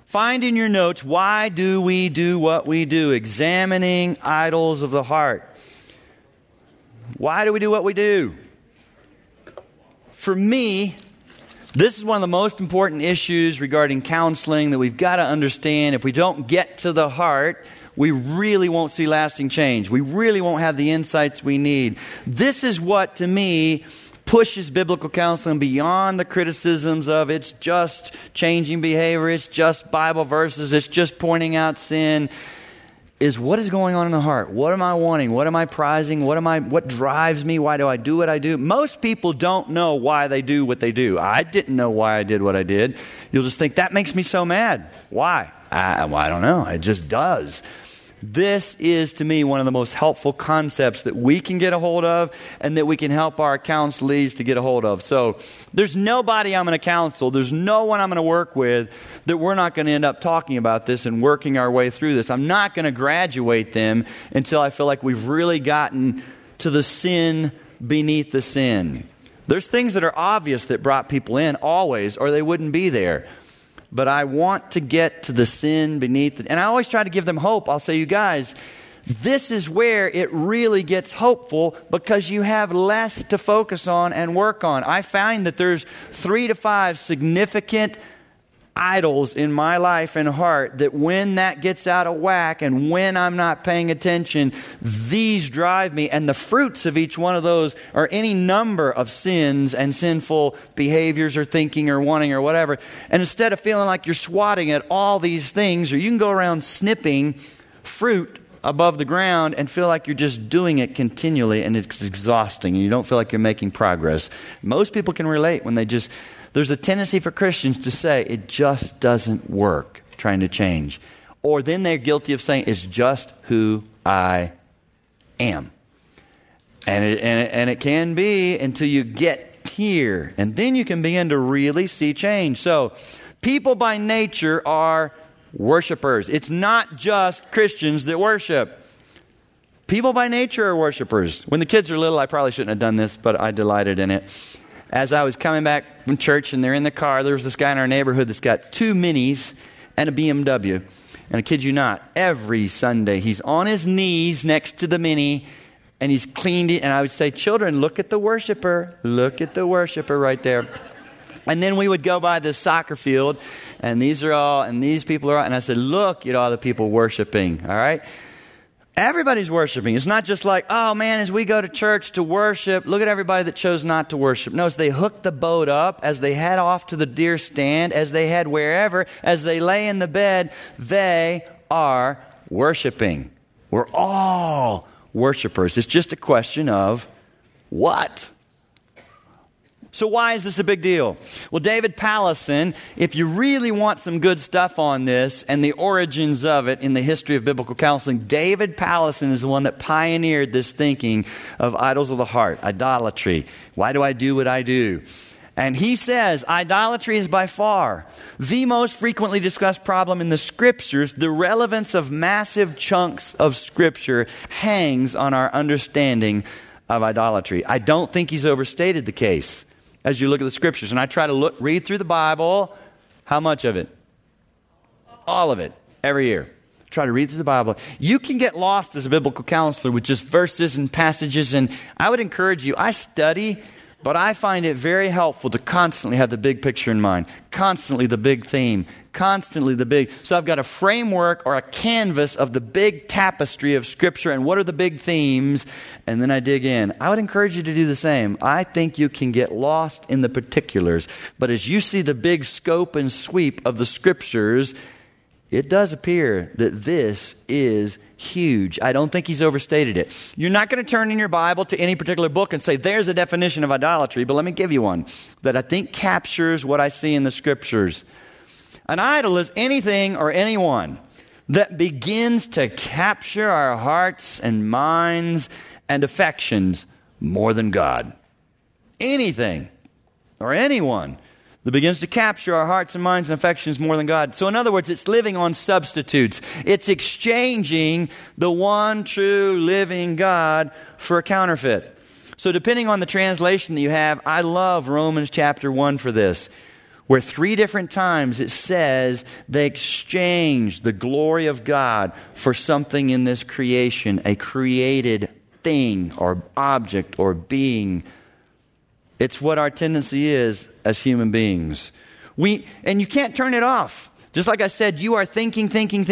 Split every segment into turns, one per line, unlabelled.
Find in your notes, why do we do what we do? Examining idols of the heart. Why do we do what we do? For me, this is one of the most important issues regarding counseling that we've got to understand. If we don't get to the heart, we really won't see lasting change. We really won't have the insights we need. This is what, to me, pushes biblical counseling beyond the criticisms of it's just changing behavior, it's just Bible verses, it's just pointing out sin, is what is going on in the heart? What am I wanting? What am I prizing? What drives me? Why do I do what I do? Most people don't know why they do what they do. I didn't know why I did what I did. You'll just think, that makes me so mad. Why? I don't know. It just does. This is, to me, one of the most helpful concepts that we can get a hold of and that we can help our counselees to get a hold of. So there's nobody I'm going to counsel, there's no one I'm going to work with that we're not going to end up talking about this and working our way through this. I'm not going to graduate them until I feel like we've really gotten to the sin beneath the sin. There's things that are obvious that brought people in always, or they wouldn't be there. But I want to get to the sin beneath it. And I always try to give them hope. I'll say, you guys, this is where it really gets hopeful because you have less to focus on and work on. I find that there's 3 to 5 significant idols in my life and heart that when that gets out of whack and when I'm not paying attention, these drive me. And the fruits of each one of those are any number of sins and sinful behaviors or thinking or wanting or whatever. And instead of feeling like you're swatting at all these things, or you can go around snipping fruit above the ground and feel like you're just doing it continually and it's exhausting and you don't feel like you're making progress. Most people can relate when there's a tendency for Christians to say, it just doesn't work, trying to change. Or then they're guilty of saying, it's just who I am. And it can be until you get here. And then you can begin to really see change. So, people by nature are worshipers. It's not just Christians that worship. People by nature are worshipers. When the kids are little, I probably shouldn't have done this, but I delighted in it. As I was coming back from church and they're in the car, there was this guy in our neighborhood that's got 2 Minis and a BMW. And I kid you not, every Sunday he's on his knees next to the Mini and he's cleaned it. And I would say, children, look at the worshiper. Look at the worshiper right there. And then we would go by this soccer field and these people are all, and I said, look at all the people worshiping, all right? Everybody's worshiping. It's not just like, oh man, as we go to church to worship, look at everybody that chose not to worship. No, as they hook the boat up, as they head off to the deer stand, as they head wherever, as they lay in the bed, they are worshiping. We're all worshipers. It's just a question of what? So why is this a big deal? Well, David Powlison, if you really want some good stuff on this and the origins of it in the history of biblical counseling, David Powlison is the one that pioneered this thinking of idols of the heart, idolatry. Why do I do what I do? And he says, idolatry is by far the most frequently discussed problem in the Scriptures. The relevance of massive chunks of Scripture hangs on our understanding of idolatry. I don't think he's overstated the case. As you look at the Scriptures, and I try to read through the Bible, how much of it? All of it, every year. Try to read through the Bible. You can get lost as a biblical counselor with just verses and passages, and I would encourage you, I study, but I find it very helpful to constantly have the big picture in mind, constantly the big theme, constantly the big. So I've got a framework or a canvas of the big tapestry of Scripture and what are the big themes, and then I dig in. I would encourage you to do the same. I think you can get lost in the particulars, but as you see the big scope and sweep of the Scriptures, it does appear that this is huge. I don't think he's overstated it. You're not going to turn in your Bible to any particular book and say, there's a definition of idolatry, but let me give you one that I think captures what I see in the Scriptures. An idol is anything or anyone that begins to capture our hearts and minds and affections more than God. Anything or anyone that begins to capture our hearts and minds and affections more than God. So in other words, it's living on substitutes. It's exchanging the one true living God for a counterfeit. So depending on the translation that you have, I love Romans chapter 1 for this. where 3 different times it says they exchanged the glory of God for something in this creation, a created thing or object or being. It's what our tendency is as human beings. And you can't turn it off. Just like I said, you are thinking.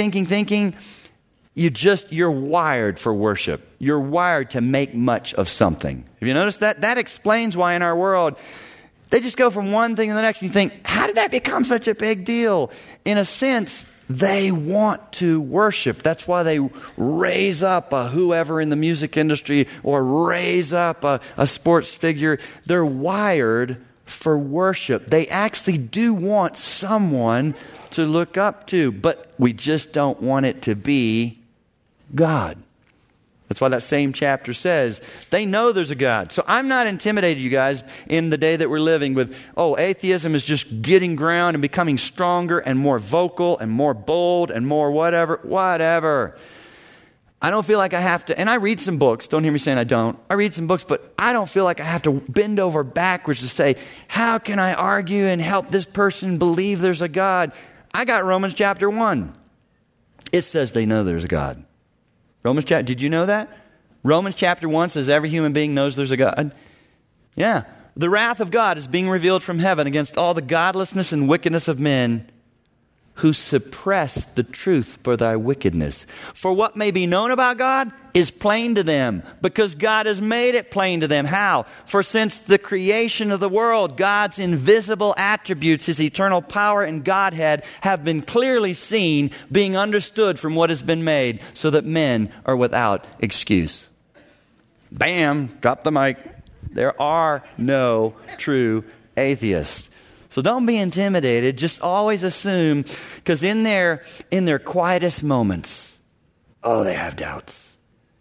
You're wired for worship. You're wired to make much of something. Have you noticed that? That explains why in our world, they just go from one thing to the next. And you think, how did that become such a big deal? In a sense, they want to worship. That's why they raise up a whoever in the music industry or raise up a sports figure. They're wired for worship. They actually do want someone to look up to, but we just don't want it to be God. That's why that same chapter says they know there's a God. So I'm not intimidated, you guys, in the day that we're living with, atheism is just getting ground and becoming stronger and more vocal and more bold and more whatever. I don't feel like I have to, and I read some books. Don't hear me saying I don't. I read some books, but I don't feel like I have to bend over backwards to say, how can I argue and help this person believe there's a God? I got Romans chapter 1. It says they know there's a God. Did you know that? Romans chapter 1 says every human being knows there's a God. Yeah. The wrath of God is being revealed from heaven against all the godlessness and wickedness of men who suppress the truth for thy wickedness. For what may be known about God is plain to them, because God has made it plain to them. How? For since the creation of the world, God's invisible attributes, His eternal power and Godhead, have been clearly seen, being understood from what has been made, so that men are without excuse. Bam! Drop the mic. There are no true atheists. So don't be intimidated. Just always assume, because in their quietest moments, they have doubts.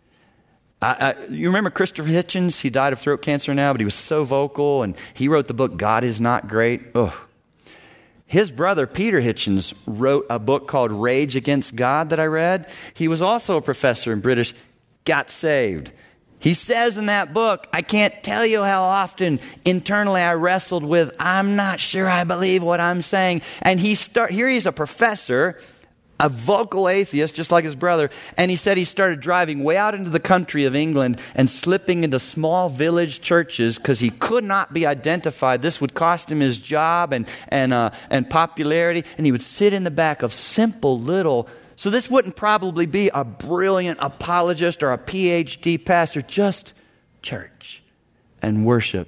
You remember Christopher Hitchens? He died of throat cancer now, but he was so vocal, and he wrote the book, God is Not Great. His brother, Peter Hitchens, wrote a book called Rage Against God that I read. He was also a professor in British, got saved. He says in that book, I can't tell you how often internally I wrestled with, I'm not sure I believe what I'm saying. And here he's a professor, a vocal atheist, just like his brother. And he said he started driving way out into the country of England and slipping into small village churches because he could not be identified. This would cost him his job and popularity. And he would sit in the back of simple little. So this wouldn't probably be a brilliant apologist or a PhD pastor, just church and worship.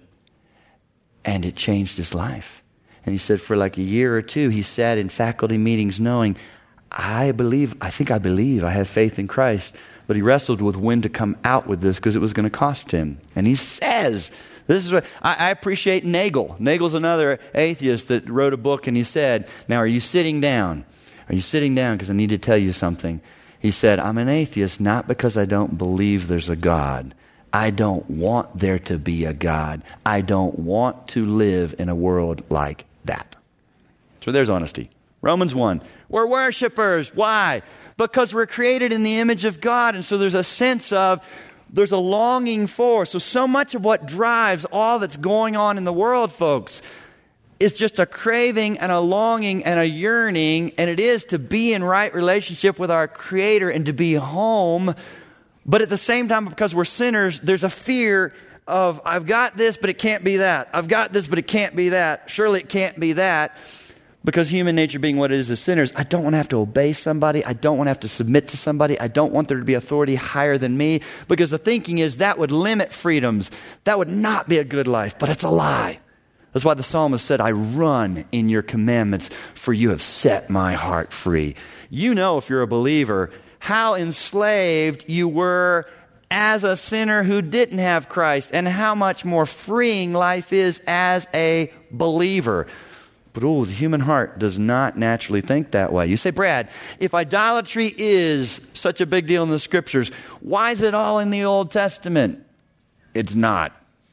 And it changed his life. And he said for like a year or two, he sat in faculty meetings knowing, I think I believe, I have faith in Christ. But he wrestled with when to come out with this because it was going to cost him. And he says, this is what I appreciate Nagel. Nagel's another atheist that wrote a book, and he said, now are you sitting down? Are you sitting down? Because I need to tell you something. He said, I'm an atheist not because I don't believe there's a God. I don't want there to be a God. I don't want to live in a world like that. So there's honesty. Romans 1. We're worshipers. Why? Because we're created in the image of God. And so there's a sense of, there's a longing for. So much of what drives all that's going on in the world, folks, is just a craving and a longing and a yearning, and it is to be in right relationship with our Creator and to be home. But at the same time, because we're sinners, there's a fear of, I've got this, but it can't be that. I've got this, but it can't be that. Surely it can't be that. Because human nature being what it is as sinners, I don't want to have to obey somebody. I don't want to have to submit to somebody. I don't want there to be authority higher than me. Because the thinking is that would limit freedoms. That would not be a good life, but it's a lie. That's why the psalmist said, I run in your commandments, for you have set my heart free. You know, if you're a believer, how enslaved you were as a sinner who didn't have Christ, and how much more freeing life is as a believer. But the human heart does not naturally think that way. You say, Brad, if idolatry is such a big deal in the Scriptures, why is it all in the Old Testament? It's not.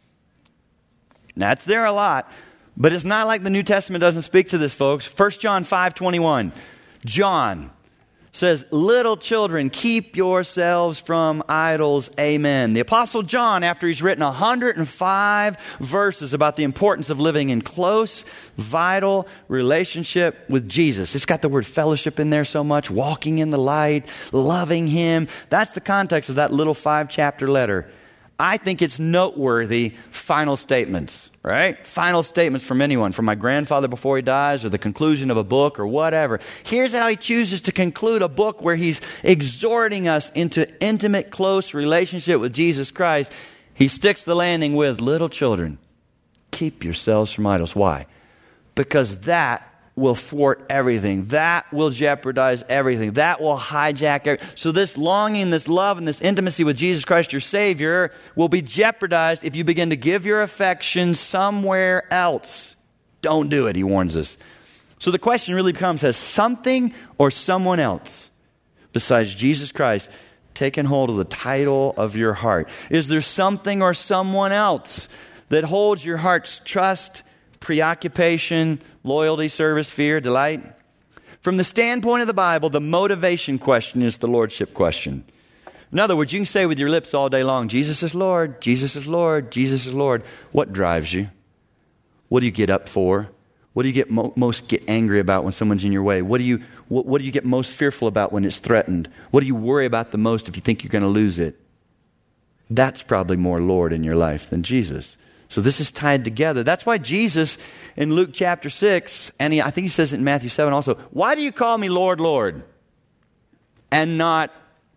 That's there a lot, but it's not like the New Testament doesn't speak to this, folks. 1 John 5:21. John, says, little children, keep yourselves from idols. Amen. The Apostle John, after he's written 105 verses about the importance of living in close, vital relationship with Jesus. It's got the word fellowship in there so much, walking in the light, loving Him. That's the context of that little 5-chapter letter. I think it's noteworthy final statements, right? Final statements from anyone, from my grandfather before he dies, or the conclusion of a book, or whatever. Here's how he chooses to conclude a book where he's exhorting us into intimate, close relationship with Jesus Christ. He sticks the landing with, little children, keep yourselves from idols. Why? Because that will thwart everything. That will jeopardize everything. That will hijack everything. So this longing, this love, and this intimacy with Jesus Christ, your Savior, will be jeopardized if you begin to give your affection somewhere else. Don't do it, he warns us. So the question really becomes, has something or someone else besides Jesus Christ taken hold of the title of your heart? Is there something or someone else that holds your heart's trust, preoccupation, loyalty, service, fear, delight? From the standpoint of the Bible, the motivation question is the lordship question. In other words, you can say with your lips all day long, Jesus is Lord, Jesus is Lord, Jesus is Lord. What drives you? What do you get up for? What do you get most get angry about when someone's in your way? What do you get most fearful about when it's threatened? What do you worry about the most if you think you're going to lose it? That's probably more Lord in your life than Jesus. So this is tied together. That's why Jesus in Luke chapter 6, and I think he says it in Matthew 7 also, why do you call me Lord, Lord, and not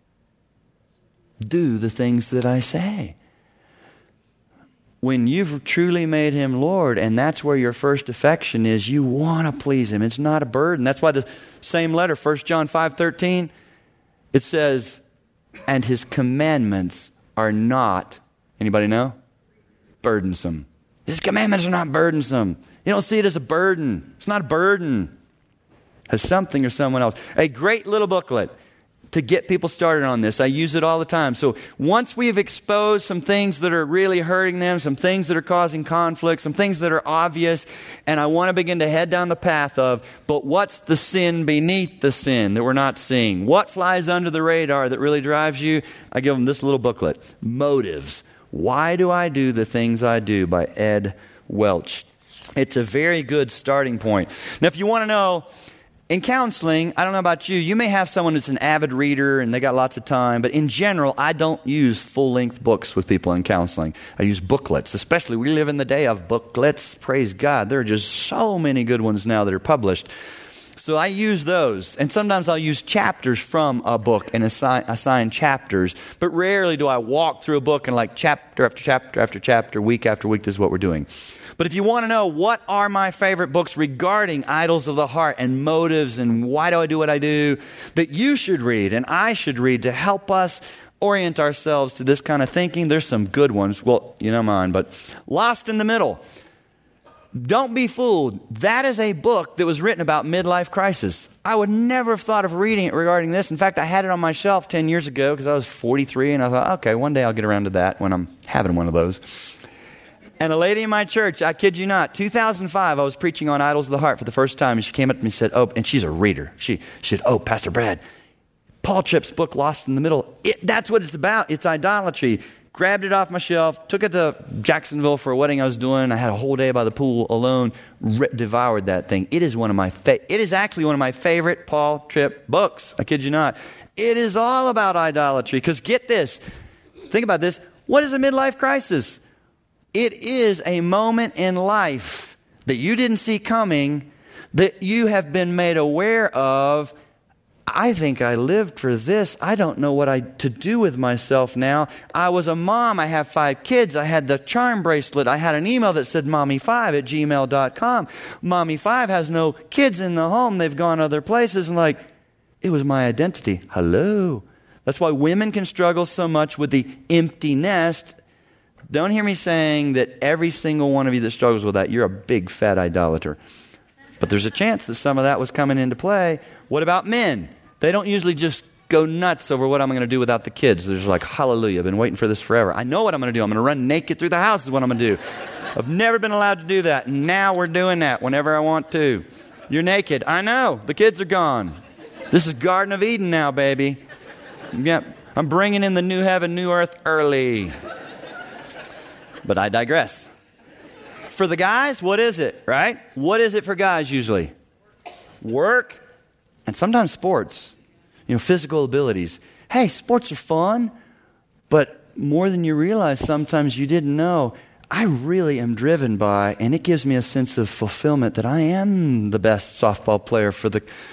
do the things that I say? When you've truly made Him Lord, and that's where your first affection is, you want to please Him. It's not a burden. That's why the same letter, 1 John 5:13, it says, and His commandments are not, anybody know? Burdensome. His commandments are not burdensome. You don't see it as a burden. It's not a burden. Has something or someone else. A great little booklet to get people started on this. I use it all the time. So once we've exposed some things that are really hurting them, some things that are causing conflict, some things that are obvious, and I want to begin to head down the path of, but what's the sin beneath the sin that we're not seeing? What flies under the radar that really drives you? I give them this little booklet, Motives. Why Do I Do the Things I Do by Ed Welch. It's a very good starting point. Now, if you want to know, in counseling, I don't know about you, you may have someone that's an avid reader and they got lots of time, but in general, I don't use full-length books with people in counseling. I use booklets, especially we live in the day of booklets. Praise God. There are just so many good ones now that are published. So I use those, and sometimes I'll use chapters from a book and assign chapters, but rarely do I walk through a book and like chapter after chapter after chapter, week after week, this is what we're doing. But if you want to know what are my favorite books regarding idols of the heart and motives and why do I do what I do, that you should read and I should read to help us orient ourselves to this kind of thinking, there's some good ones. Well, you know mine, but Lost in the Middle. Don't be fooled. That is a book that was written about midlife crisis. I would never have thought of reading it regarding this. In fact, I had it on my shelf 10 years ago because I was 43, and I thought, okay, one day I'll get around to that when I'm having one of those. And a lady in my church, I kid you not, 2005, I was preaching on idols of the heart for the first time, and she came up to me and said, oh, and she's a reader. She said, oh, Pastor Brad, Paul Tripp's book, Lost in the Middle, that's what it's about. It's idolatry. Grabbed it off my shelf, took it to Jacksonville for a wedding I was doing. I had a whole day by the pool alone, devoured that thing. It is it is actually one of my favorite Paul Tripp books. I kid you not. It is all about idolatry. Because get this, think about this. What is a midlife crisis? It is a moment in life that you didn't see coming, that you have been made aware of. I think I lived for this. I don't know what to do with myself now. I was a mom. I have 5 kids. I had the charm bracelet. I had an email that said mommy5@gmail.com. Mommy5 has no kids in the home. They've gone other places. And it was my identity. Hello. That's why women can struggle so much with the empty nest. Don't hear me saying that every single one of you that struggles with that, you're a big fat idolater. But there's a chance that some of that was coming into play. What about men? They don't usually just go nuts over what I'm going to do without the kids. They're just like, hallelujah, I've been waiting for this forever. I know what I'm going to do. I'm going to run naked through the house is what I'm going to do. I've never been allowed to do that. And now we're doing that whenever I want to. You're naked. I know. The kids are gone. This is Garden of Eden now, baby. Yep. I'm bringing in the new heaven, new earth early. But I digress. For the guys, what is it, right? What is it for guys usually? Work and sometimes sports. Physical abilities. Hey, sports are fun, but more than you realize sometimes you didn't know, I really am driven by, and it gives me a sense of fulfillment that I am the best softball player for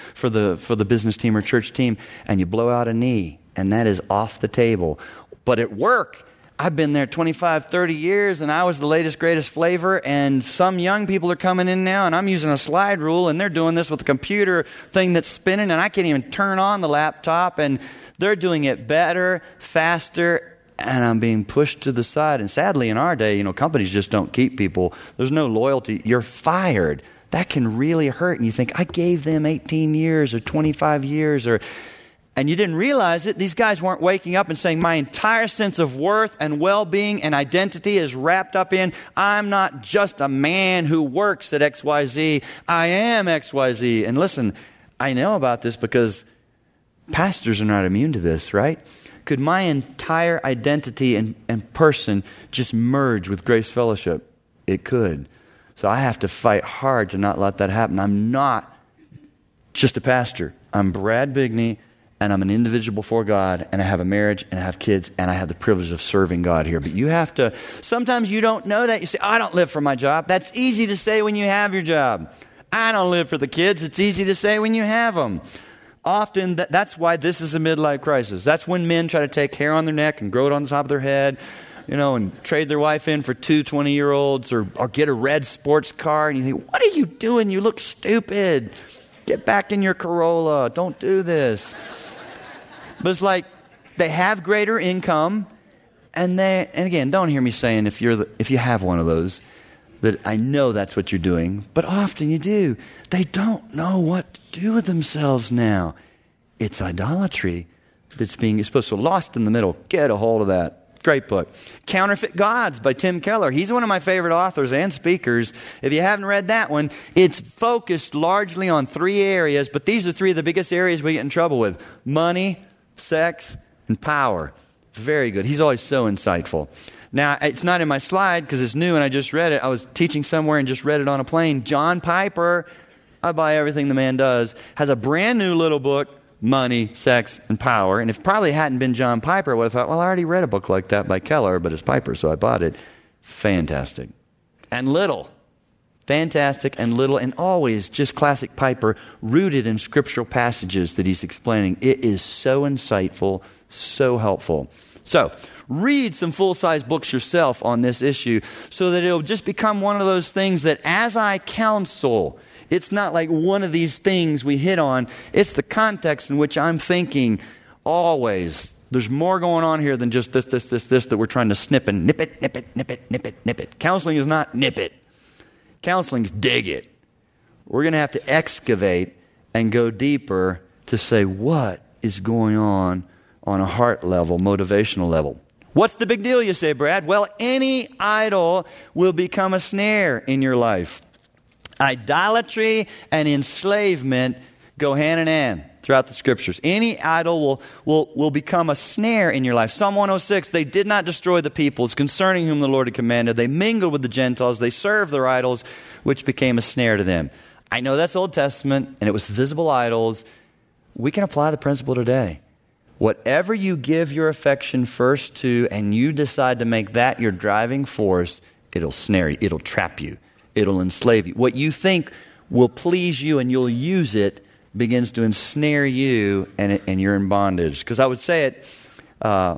the business team or church team, and you blow out a knee, and that is off the table. But at work, I've been there 25, 30 years, and I was the latest, greatest flavor, and some young people are coming in now, and I'm using a slide rule, and they're doing this with a computer thing that's spinning, and I can't even turn on the laptop, and they're doing it better, faster, and I'm being pushed to the side. And sadly, in our day, companies just don't keep people. There's no loyalty. You're fired. That can really hurt, and you think, I gave them 18 years or 25 years, and you didn't realize it. These guys weren't waking up and saying, my entire sense of worth and well-being and identity is wrapped up in, I'm not just a man who works at XYZ. I am XYZ. And listen, I know about this because pastors are not immune to this, right? Could my entire identity and person just merge with Grace Fellowship? It could. So I have to fight hard to not let that happen. I'm not just a pastor. I'm Brad Bigney, and I'm an individual before God, and I have a marriage, and I have kids, and I have the privilege of serving God here. But you have to, sometimes you don't know that. You say, I don't live for my job. That's easy to say when you have your job. I don't live for the kids. It's easy to say when you have them. Often, that's why this is a midlife crisis. That's when men try to take hair on their neck and grow it on the top of their head, and trade their wife in for two 20-year-olds or get a red sports car. And you think, what are you doing? You look stupid. Get back in your Corolla. Don't do this. But it's like they have greater income, and again, don't hear me saying if you have one of those, that I know that's what you're doing, but often you do. They don't know what to do with themselves now. It's idolatry that's being exposed. So Lost in the Middle, get a hold of that. Great book. Counterfeit Gods by Tim Keller. He's one of my favorite authors and speakers. If you haven't read that one, it's focused largely on 3 areas, but these are 3 of the biggest areas we get in trouble with. Money, sex, and power. Very good. He's always so insightful. Now, it's not in my slide because it's new and I just read it. I was teaching somewhere and just read it on a plane. John Piper, I buy everything the man does, has a brand new little book, Money, Sex, and Power. And if it probably hadn't been John Piper, I would have thought, well, I already read a book like that by Keller, but it's Piper, so I bought it. Fantastic. And little. Fantastic and little, and always just classic Piper, rooted in scriptural passages that he's explaining. It is so insightful, so helpful. So, read some full-size books yourself on this issue so that it'll just become one of those things that as I counsel, it's not like one of these things we hit on. It's the context in which I'm thinking always. There's more going on here than just this that we're trying to snip and nip it, nip it, nip it, nip it, nip it. Counseling is not nip it. Counseling is dig it. We're going to have to excavate and go deeper to say what is going on a heart level, motivational level. What's the big deal, you say, Brad? Well, any idol will become a snare in your life. Idolatry and enslavement go hand in hand throughout the scriptures. Any idol will become a snare in your life. Psalm 106, they did not destroy the peoples concerning whom the Lord had commanded. They mingled with the Gentiles. They served their idols, which became a snare to them. I know that's Old Testament, and it was visible idols. We can apply the principle today. Whatever you give your affection first to, and you decide to make that your driving force, it'll snare you. It'll trap you. It'll enslave you. What you think will please you and you'll use it begins to ensnare you, and you're in bondage. Because I would say it,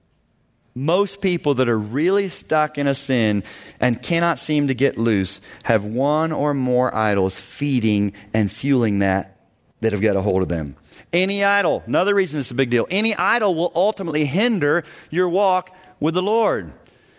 most people that are really stuck in a sin and cannot seem to get loose have one or more idols feeding and fueling that have got a hold of them. Any idol, another reason it's a big deal, any idol will ultimately hinder your walk with the Lord.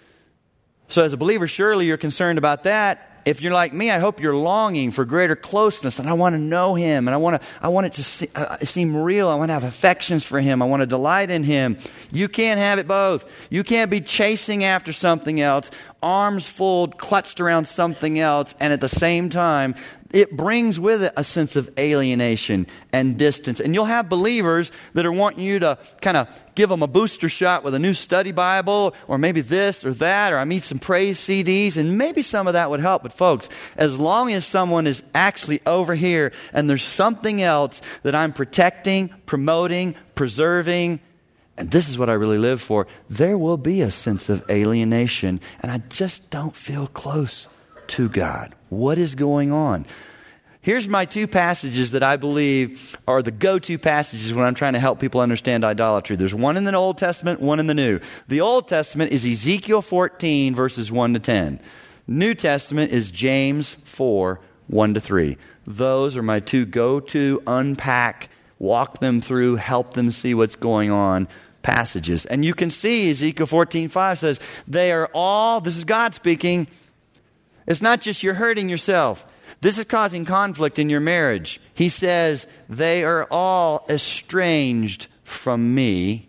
So as a believer, surely you're concerned about that. If you're like me, I hope you're longing for greater closeness, and I want to know Him, and I want it to seem real. I want to have affections for Him. I want to delight in Him. You can't have it both. You can't be chasing after something else, arms folded, clutched around something else, and at the same time, it brings with it a sense of alienation and distance. And you'll have believers that are wanting you to kind of give them a booster shot with a new study Bible, or maybe this or that, or I need some praise CDs, and maybe some of that would help. But folks, as long as someone is actually over here and there's something else that I'm protecting, promoting, preserving, and this is what I really live for, there will be a sense of alienation, and I just don't feel close to God. What is going on? Here's my two passages that I believe are the go-to passages when I'm trying to help people understand idolatry. There's one in the Old Testament, one in the New. The Old Testament is Ezekiel 14, verses 1 to 10. New Testament is James 4, 1 to 3. Those are my two go-to, unpack, walk them through, help them see what's going on passages. And you can see Ezekiel 14:5 says, they are all, this is God speaking, it's not just you're hurting yourself. This is causing conflict in your marriage. He says, they are all estranged from me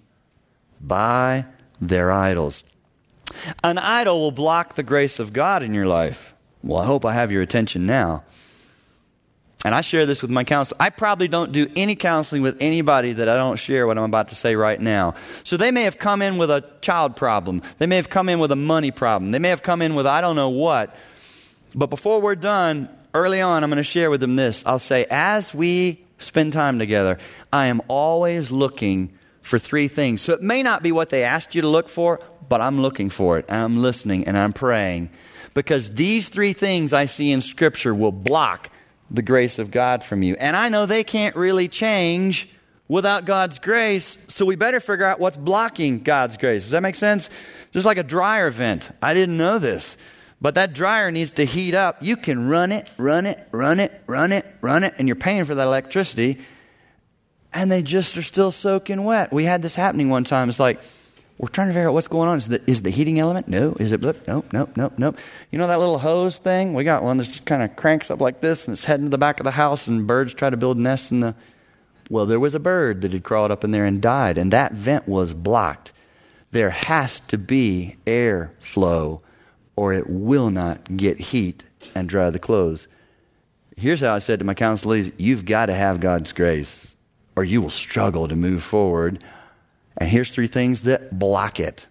by their idols. An idol will block the grace of God in your life. Well, I hope I have your attention now. And I share this with my counselor. I probably don't do any counseling with anybody that I don't share what I'm about to say right now. So they may have come in with a child problem. They may have come in with a money problem. They may have come in with I don't know what. But before we're done, early on, I'm going to share with them this. I'll say, as we spend time together, I am always looking for three things. So it may not be what they asked you to look for, but I'm looking for it. And I'm listening and I'm praying. Because these three things I see in Scripture will block the grace of God from you. And I know they can't really change without God's grace, so we better figure out what's blocking God's grace. Does that make sense? Just like a dryer vent. I didn't know this. But that dryer needs to heat up. You can run it, and you're paying for that electricity, and they just are still soaking wet. We had this happening one time. It's like, we're trying to figure out what's going on. Is it the heating element? No. Is it blip? Nope. You know that little hose thing? We got one that just kind of cranks up like this, and it's heading to the back of the house, and birds try to build nests in the... Well, there was a bird that had crawled up in there and died, and that vent was blocked. There has to be air flow, or it will not get heat and dry the clothes. Here's how I said to my counselees, you've got to have God's grace, or you will struggle to move forward. And here's three things that block it.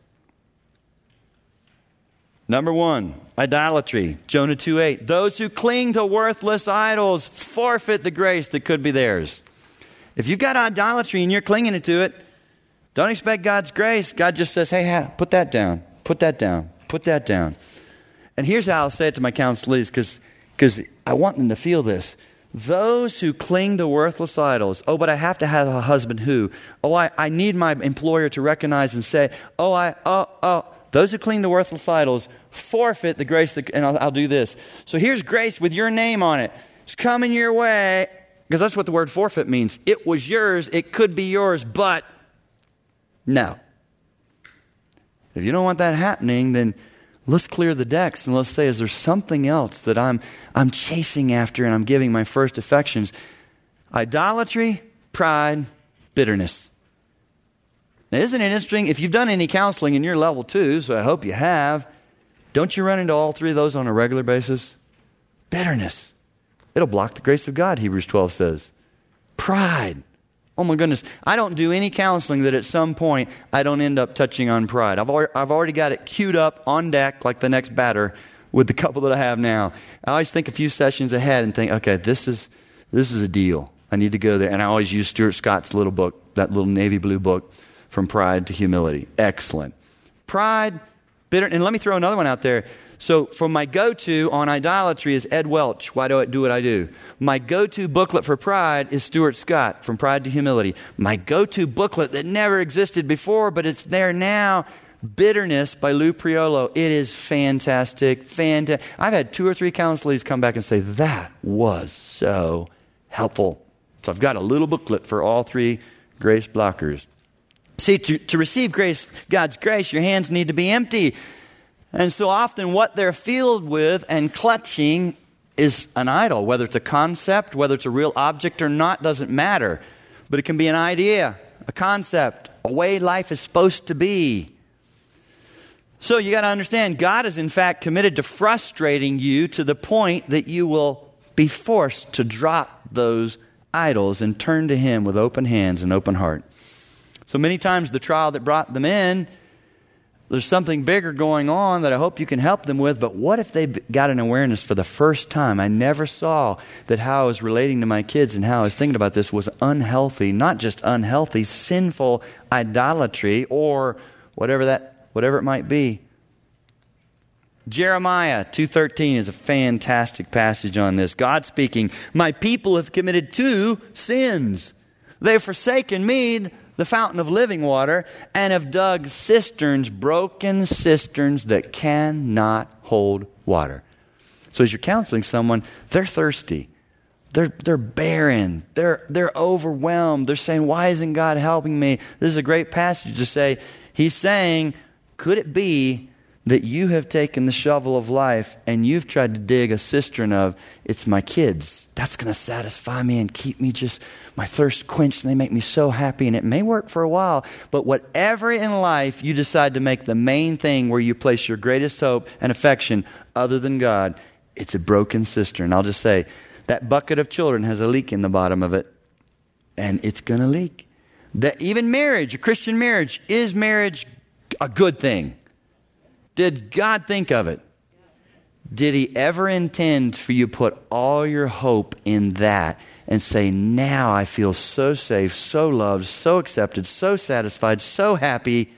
Number one, idolatry. Jonah 2:8. Those who cling to worthless idols forfeit the grace that could be theirs. If you've got idolatry and you're clinging to it, don't expect God's grace. God just says, hey, put that down, put that down, put that down. And here's how I'll say it to my counselees, because I want them to feel this. Those who cling to worthless idols, but I have to have a husband who, I need my employer to recognize and say, those who cling to worthless idols forfeit the grace, and I'll do this. So here's grace with your name on it. It's coming your way, because that's what the word forfeit means. It was yours, it could be yours, but no. If you don't want that happening, then let's clear the decks and let's say, is there something else that I'm chasing after and I'm giving my first affections? Idolatry, pride, bitterness. Now, isn't it interesting? If you've done any counseling and you're level 2, so I hope you have, don't you run into all three of those on a regular basis? Bitterness. It'll block the grace of God, Hebrews 12 says. Pride. Oh my goodness, I don't do any counseling that at some point I don't end up touching on pride. I've already got it queued up on deck like the next batter with the couple that I have now. I always think a few sessions ahead and think, okay, this is a deal. I need to go there. And I always use Stuart Scott's little book, that little navy blue book, From Pride to Humility. Excellent. Pride, bitter, and let me throw another one out there. So for my go-to on idolatry is Ed Welch. Why do I do what I do? My go-to booklet for pride is Stuart Scott, From Pride to Humility. My go-to booklet that never existed before, but it's there now, Bitterness by Lou Priolo. It is fantastic. I've had 2 or 3 counselees come back and say, that was so helpful. So I've got a little booklet for all 3 grace blockers. See, to receive grace, God's grace, your hands need to be empty. And so often what they're filled with and clutching is an idol. Whether it's a concept, whether it's a real object or not, doesn't matter. But it can be an idea, a concept, a way life is supposed to be. So you got to understand, God is in fact committed to frustrating you to the point that you will be forced to drop those idols and turn to Him with open hands and open heart. So many times the trial that brought them in, there's something bigger going on that I hope you can help them with, but what if they got an awareness for the first time? I never saw that how I was relating to my kids and how I was thinking about this was unhealthy, not just unhealthy, sinful idolatry or whatever it might be. Jeremiah 2:13 is a fantastic passage on this. God speaking, "My people have committed 2 sins. They have forsaken me, the fountain of living water, and have dug cisterns, broken cisterns that cannot hold water." So as you're counseling someone, they're thirsty. They're barren. They're overwhelmed. They're saying, "Why isn't God helping me?" This is a great passage to say. He's saying, could it be that you have taken the shovel of life and you've tried to dig a cistern of, it's my kids. That's going to satisfy me and keep me just, my thirst quenched, and they make me so happy. And it may work for a while, but whatever in life you decide to make the main thing where you place your greatest hope and affection other than God, it's a broken cistern. I'll just say, that bucket of children has a leak in the bottom of it, and it's going to leak. That even marriage, a Christian marriage, is marriage a good thing? Did God think of it? Did He ever intend for you to put all your hope in that and say, now I feel so safe, so loved, so accepted, so satisfied, so happy?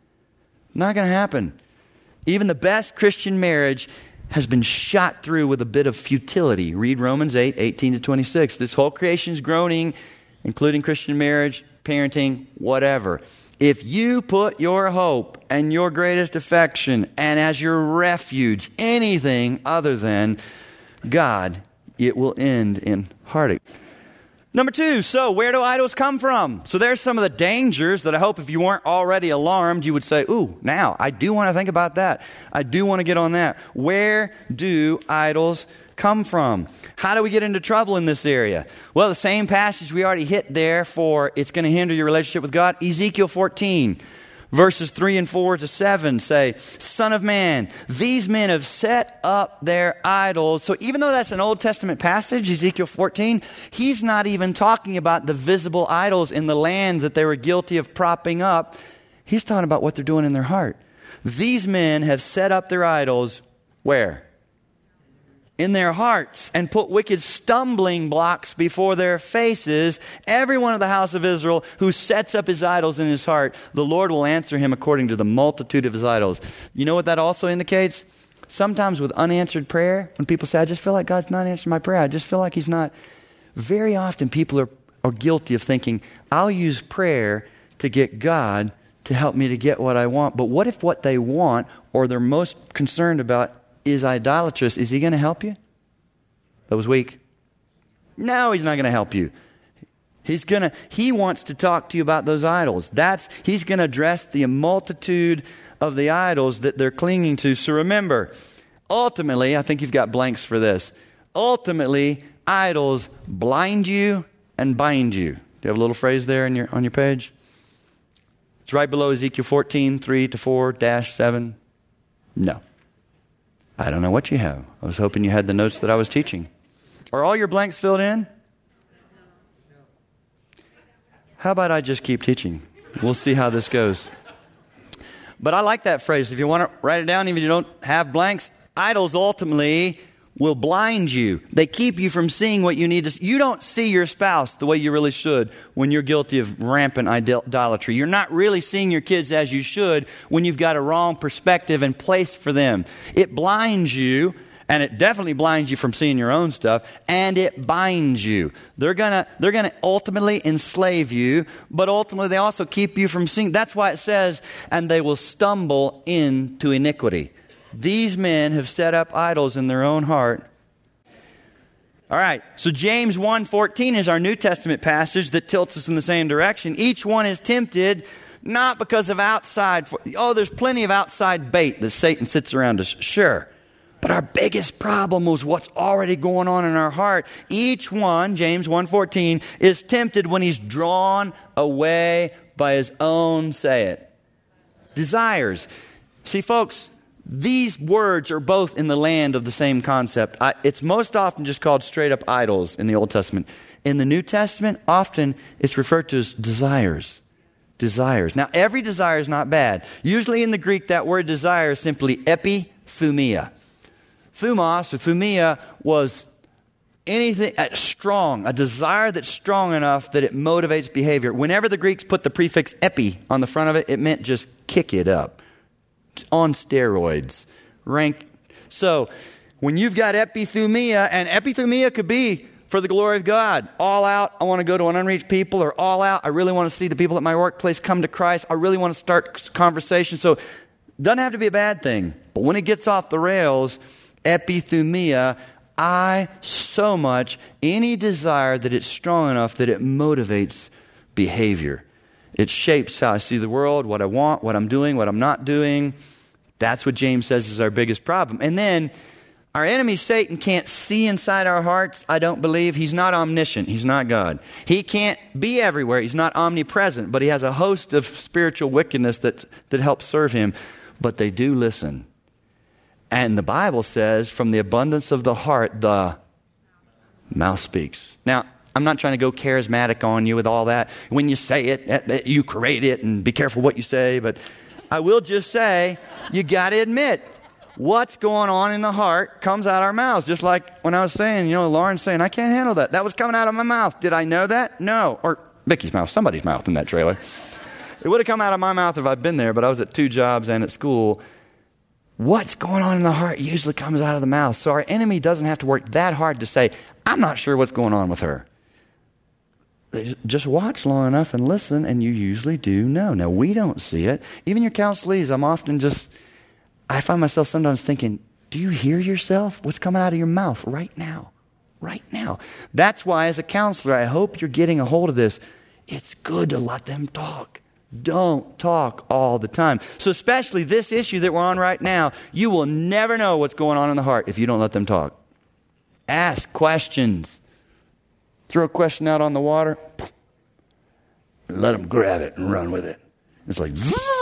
Not going to happen. Even the best Christian marriage has been shot through with a bit of futility. Read Romans 8:18-26. This whole creation is groaning, including Christian marriage, parenting, whatever. If you put your hope and your greatest affection and as your refuge anything other than God, it will end in heartache. Number 2, so where do idols come from? So there's some of the dangers that I hope if you weren't already alarmed, you would say, ooh, now I do want to think about that. I do want to get on that. Where do idols come from? How do we get into trouble in this area? Well, the same passage we already hit there for it's going to hinder your relationship with God. Ezekiel 14, verses 3 and 4 to 7 say, "Son of man, these men have set up their idols." So even though that's an Old Testament passage, Ezekiel 14, he's not even talking about the visible idols in the land that they were guilty of propping up. He's talking about what they're doing in their heart. These men have set up their idols where? In their hearts, and put wicked stumbling blocks before their faces. Every one of the house of Israel who sets up his idols in his heart, the Lord will answer him according to the multitude of his idols. You know what that also indicates? Sometimes with unanswered prayer, when people say, I just feel like God's not answering my prayer, I just feel like He's not. Very often people are guilty of thinking, I'll use prayer to get God to help me to get what I want. But what if what they want, or they're most concerned about, is idolatrous? Is He going to help you? That was weak. No, He's not going to help you. He wants to talk to you about those idols. He's going to address the multitude of the idols that they're clinging to. So remember, ultimately, I think you've got blanks for this. Ultimately, idols blind you and bind you. Do you have a little phrase there on your page? It's right below Ezekiel 14, 3-4-7. No. I don't know what you have. I was hoping you had the notes that I was teaching. Are all your blanks filled in? How about I just keep teaching? We'll see how this goes. But I like that phrase. If you want to write it down, even if you don't have blanks, idols ultimately will blind you. They keep you from seeing what you need to. You don't see your spouse the way you really should when you're guilty of rampant idolatry. You're not really seeing your kids as you should when you've got a wrong perspective and place for them. It blinds you, and it definitely blinds you from seeing your own stuff, and it binds you. They're gonna ultimately enslave you, but ultimately they also keep you from seeing. That's why it says, and they will stumble into iniquity. These men have set up idols in their own heart. All right, so James 1:14 is our New Testament passage that tilts us in the same direction. Each one is tempted not because of there's plenty of outside bait that Satan sits around us, sure. But our biggest problem was what's already going on in our heart. Each one, James 1:14, is tempted when he's drawn away by his own, say it, desires. See, folks, These words are both in the land of the same concept. It's most often just called straight up idols in the Old Testament. In the New Testament, often it's referred to as desires. Desires. Now, every desire is not bad. Usually in the Greek, that word desire is simply epithumia. Thumos or thumia was anything strong, a desire that's strong enough that it motivates behavior. Whenever the Greeks put the prefix epi on the front of it, it meant just kick it up. On steroids. Rank. So, when you've got epithumia, and epithumia could be for the glory of God. All out, I want to go to an unreached people, or all out, I really want to see the people at my workplace come to Christ. I really want to start conversation. So, it doesn't have to be a bad thing. But when it gets off the rails, epithumia, any desire that it's strong enough that it motivates behavior. It shapes how I see the world, what I want, what I'm doing, what I'm not doing. That's what James says is our biggest problem. And then our enemy Satan can't see inside our hearts, I don't believe. He's not omniscient. He's not God. He can't be everywhere. He's not omnipresent. But he has a host of spiritual wickedness that helps serve him. But they do listen. And the Bible says, from the abundance of the heart, the mouth speaks. Now, I'm not trying to go charismatic on you with all that. When you say it, you create it, and be careful what you say. But I will just say, you got to admit, what's going on in the heart comes out our mouths. Just like when I was saying, Lauren's saying, I can't handle that. That was coming out of my mouth. Did I know that? No. Or Vicky's mouth, somebody's mouth in that trailer. It would have come out of my mouth if I'd been there, but I was at 2 jobs and at school. What's going on in the heart usually comes out of the mouth. So our enemy doesn't have to work that hard to say, I'm not sure what's going on with her. Just watch long enough and listen, and you usually do know. Now, we don't see it. Even your counselees, I find myself sometimes thinking, do you hear yourself? What's coming out of your mouth right now? Right now. That's why, as a counselor, I hope you're getting a hold of this. It's good to let them talk. Don't talk all the time. So especially this issue that we're on right now, you will never know what's going on in the heart if you don't let them talk. Ask questions. Throw a question out on the water. Let them grab it and run with it. It's like,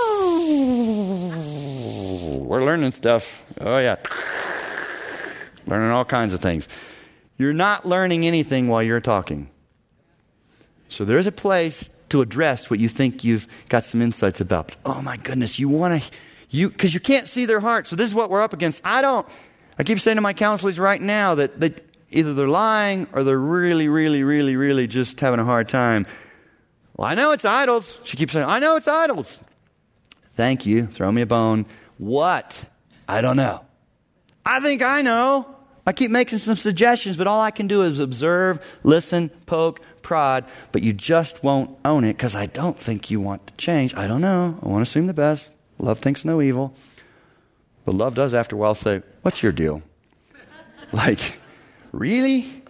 we're learning stuff. Oh, yeah. Learning all kinds of things. You're not learning anything while you're talking. So there's a place to address what you think you've got some insights about. But, oh, my goodness, because you can't see their heart. So this is what we're up against. I keep saying to my counselors right now that either they're lying or they're really, really, really, really just having a hard time. Well, I know it's idols. She keeps saying, I know it's idols. Thank you. Throw me a bone. What? I don't know. I think I know. I keep making some suggestions, but all I can do is observe, listen, poke, prod, but you just won't own it because I don't think you want to change. I don't know. I want to assume the best. Love thinks no evil. But love does after a while say, what's your deal? Like, really?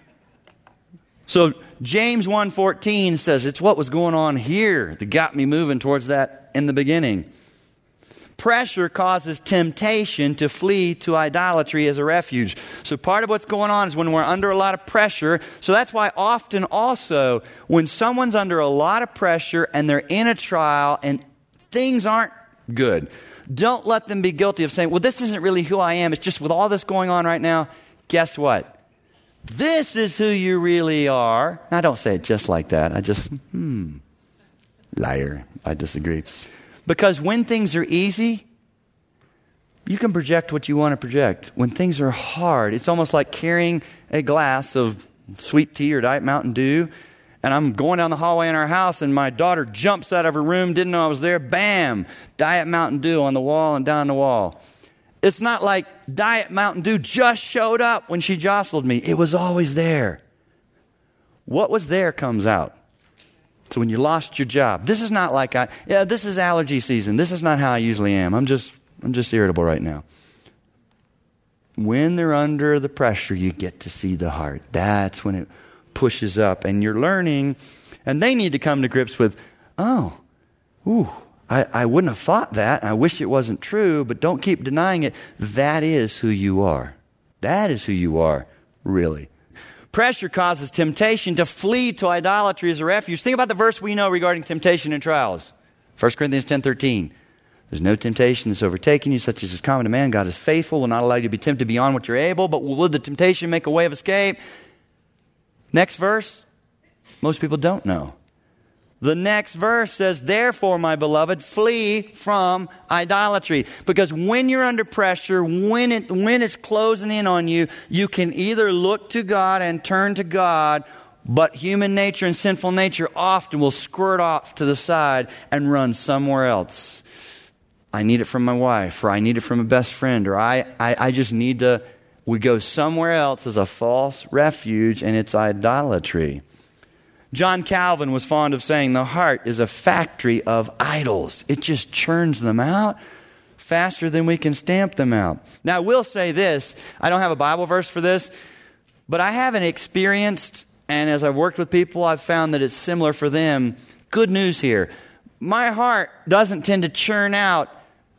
So James 1:14 says it's what was going on here that got me moving towards that in the beginning. Pressure causes temptation to flee to idolatry as a refuge. So part of what's going on is when we're under a lot of pressure. So that's why often also when someone's under a lot of pressure and they're in a trial and things aren't good, don't let them be guilty of saying, well, this isn't really who I am. It's just with all this going on right now. Guess what? This is who you really are. Now, don't say it just like that. Liar. I disagree. Because when things are easy, you can project what you want to project. When things are hard, it's almost like carrying a glass of sweet tea or Diet Mountain Dew. And I'm going down the hallway in our house and my daughter jumps out of her room, didn't know I was there. Bam! Diet Mountain Dew on the wall and down the wall. It's not like Diet Mountain Dew just showed up when she jostled me. It was always there. What was there comes out. So when you lost your job, this is not like this is allergy season. This is not how I usually am. I'm just irritable right now. When they're under the pressure, you get to see the heart. That's when it pushes up and you're learning. And they need to come to grips with, I wouldn't have thought that. I wish it wasn't true, but don't keep denying it. That is who you are. That is who you are, really. Pressure causes temptation to flee to idolatry as a refuge. Think about the verse we know regarding temptation and trials. 1 Corinthians 10:13. There's no temptation that's overtaken you, such as is common to man. God is faithful, will not allow you to be tempted beyond what you're able, but will with the temptation make a way of escape. Next verse, most people don't know. The next verse says, therefore, my beloved, flee from idolatry. Because when you're under pressure, when it's closing in on you, you can either look to God and turn to God, but human nature and sinful nature often will squirt off to the side and run somewhere else. I need it from my wife, or I need it from a best friend, or I just need to. We go somewhere else as a false refuge, and it's idolatry. John Calvin was fond of saying the heart is a factory of idols. It just churns them out faster than we can stamp them out. Now, I will say this. I don't have a Bible verse for this, but I haven't experienced, and as I've worked with people, I've found that it's similar for them. Good news here. My heart doesn't tend to churn out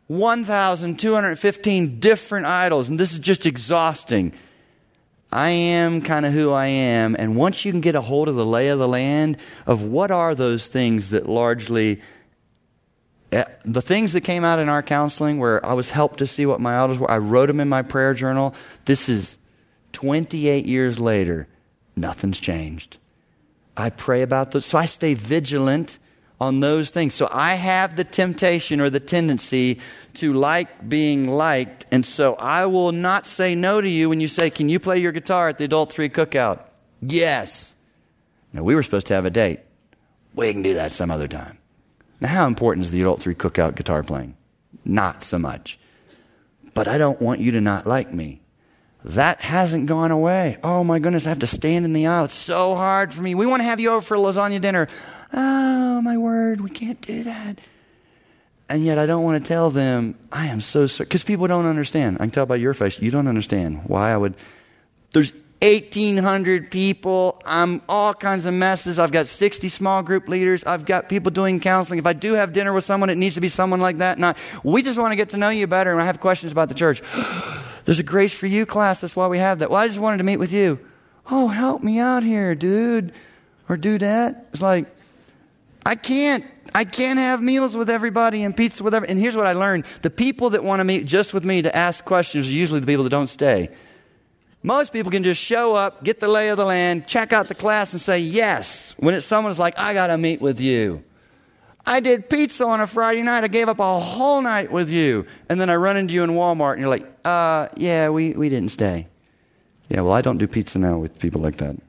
1,215 different idols, and this is just exhausting. I am kind of who I am, and once you can get a hold of the lay of the land of what are those things that largely, the things that came out in our counseling where I was helped to see what my idols were, I wrote them in my prayer journal. This is 28 years later. Nothing's changed. I pray about those, so I stay vigilant on those things. So I have the temptation or the tendency to like being liked, and so I will not say no to you when you say, can you play your guitar at the Adult 3 cookout? Yes. Now, we were supposed to have a date. We can do that some other time. Now, how important is the Adult 3 cookout guitar playing? Not so much. But I don't want you to not like me. That hasn't gone away. Oh my goodness, I have to stand in the aisle. It's so hard for me. We want to have you over for a lasagna dinner. Oh my word, we can't do that. And yet I don't want to tell them, I am so sorry. Because people don't understand. I can tell by your face, you don't understand why I would. There's 1,800 people. I'm all kinds of messes. I've got 60 small group leaders. I've got people doing counseling. If I do have dinner with someone, it needs to be someone like that. Not, we just want to get to know you better, and I have questions about the church. There's a Grace for You class. That's why we have that. Well, I just wanted to meet with you. Oh, help me out here, dude. Or dudette. It's like, I can't have meals with everybody and pizza with everybody. And here's what I learned. The people that want to meet just with me to ask questions are usually the people that don't stay. Most people can just show up, get the lay of the land, check out the class and say yes. When it's someone's like, I got to meet with you. I did pizza on a Friday night. I gave up a whole night with you. And then I run into you in Walmart and you're like, yeah, we didn't stay. Yeah, well, I don't do pizza now with people like that.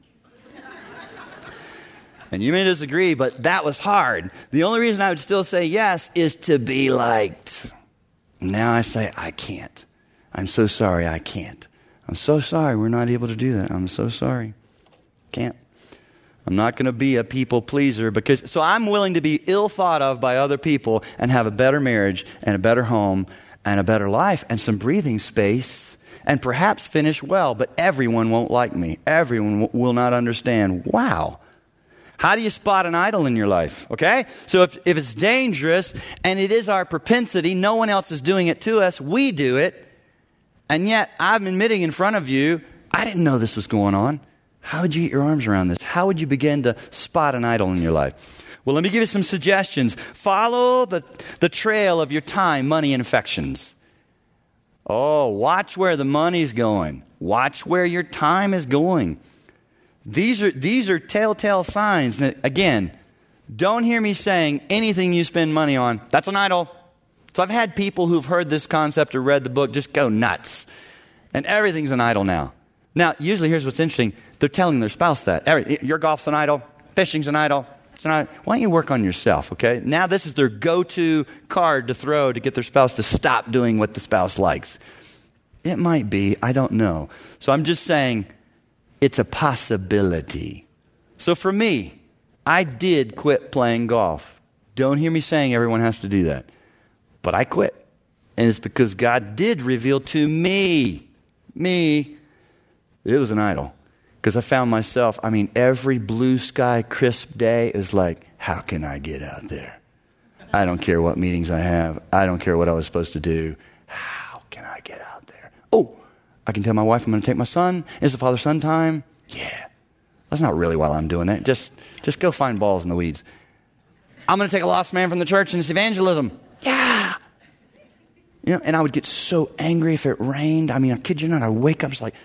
And you may disagree, but that was hard. The only reason I would still say yes is to be liked. Now I say, I can't. I'm so sorry, I can't. I'm so sorry we're not able to do that. I'm so sorry. Can't. I'm not going to be a people pleaser so I'm willing to be ill thought of by other people and have a better marriage and a better home and a better life and some breathing space and perhaps finish well, but everyone won't like me. Everyone will not understand. Wow. How do you spot an idol in your life? Okay? So if it's dangerous and it is our propensity, no one else is doing it to us, we do it. And yet I'm admitting in front of you, I didn't know this was going on. How would you get your arms around this? How would you begin to spot an idol in your life? Well, let me give you some suggestions. Follow the trail of your time, money, and affections. Oh, watch where the money's going. Watch where your time is going. These are telltale signs. Now, again, don't hear me saying anything you spend money on, that's an idol. So I've had people who've heard this concept or read the book just go nuts. And everything's an idol now. Now, usually here's what's interesting. They're telling their spouse that. Your golf's an idol. Fishing's an idol. It's an idol. Why don't you work on yourself, okay? Now this is their go-to card to throw to get their spouse to stop doing what the spouse likes. It might be. I don't know. So I'm just saying it's a possibility. So for me, I did quit playing golf. Don't hear me saying everyone has to do that. But I quit. And it's because God did reveal to me, it was an idol. Because I found myself, every blue sky, crisp day is like, how can I get out there? I don't care what meetings I have. I don't care what I was supposed to do. How can I get out there? Oh, I can tell my wife I'm going to take my son. It's the father-son time. Yeah. That's not really while I'm doing that. Just go find balls in the weeds. I'm going to take a lost man from the church and it's evangelism. Yeah. You know, and I would get so angry if it rained. I mean, I kid you not, I'd wake up, it's like,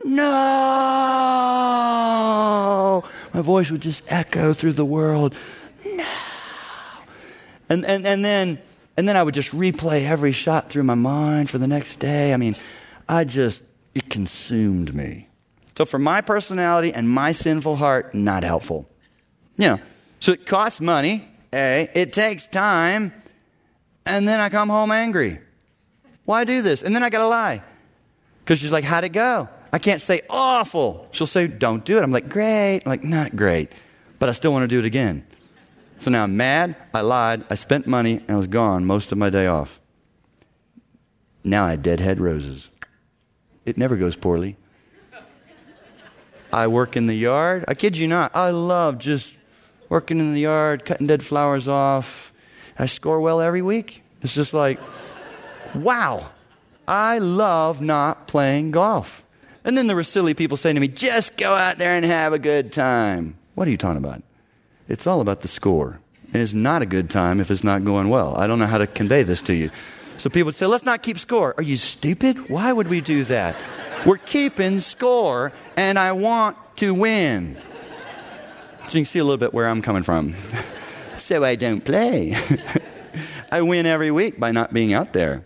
no! My voice would just echo through the world. No! And then I would just replay every shot through my mind for the next day. I mean, it consumed me. So for my personality and my sinful heart, not helpful. You know, so it costs money, it takes time, and then I come home angry. Why do this? And then I got to lie. Because she's like, how'd it go? I can't say awful. She'll say, don't do it. I'm like, great. I'm like, not great. But I still want to do it again. So now I'm mad. I lied. I spent money and I was gone most of my day off. Now I deadhead roses. It never goes poorly. I work in the yard. I kid you not. I love just working in the yard, cutting dead flowers off. I score well every week. It's just like, wow. I love not playing golf. And then there were silly people saying to me, just go out there and have a good time. What are you talking about? It's all about the score. And it's not a good time if it's not going well. I don't know how to convey this to you. So people would say, let's not keep score. Are you stupid? Why would we do that? We're keeping score, and I want to win. So you can see a little bit where I'm coming from. So I don't play. I win every week by not being out there.